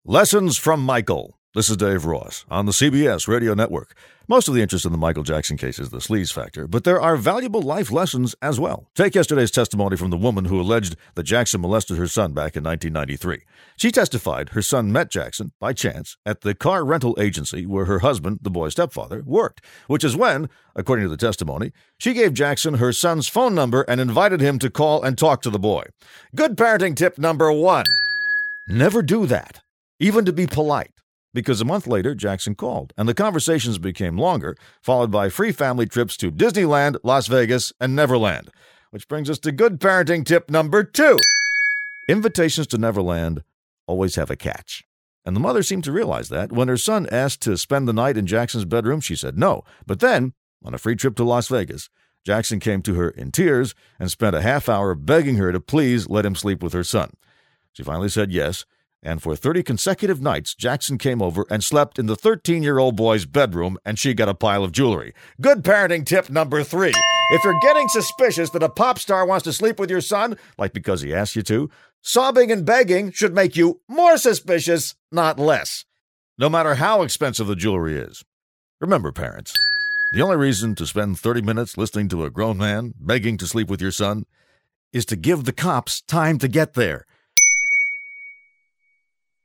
Lessons from Michael. This is Dave Ross on the CBS Radio Network. Most of the interest in the Michael Jackson case is the sleaze factor, but there are valuable life lessons as well. Take yesterday's testimony from the woman who alleged that Jackson molested her son back in 1993. She testified her son met Jackson, by chance, at the car rental agency where her husband, the boy's stepfather, worked, which is when, according to the testimony, she gave Jackson her son's phone number and invited him to call and talk to the boy. Good parenting tip number 1. Never do that, even to be polite. Because a month later, Jackson called, and the conversations became longer, followed by free family trips to Disneyland, Las Vegas, and Neverland. Which brings us to good parenting tip number 2. Invitations to Neverland always have a catch. And the mother seemed to realize that. When her son asked to spend the night in Jackson's bedroom, she said no. But then, on a free trip to Las Vegas, Jackson came to her in tears and spent a half hour begging her to please let him sleep with her son. She finally said yes. And for 30 consecutive nights, Jackson came over and slept in the 13-year-old boy's bedroom, and she got a pile of jewelry. Good parenting tip number 3. If you're getting suspicious that a pop star wants to sleep with your son, like because he asked you to, sobbing and begging should make you more suspicious, not less. No matter how expensive the jewelry is. Remember, parents, the only reason to spend 30 minutes listening to a grown man begging to sleep with your son is to give the cops time to get there.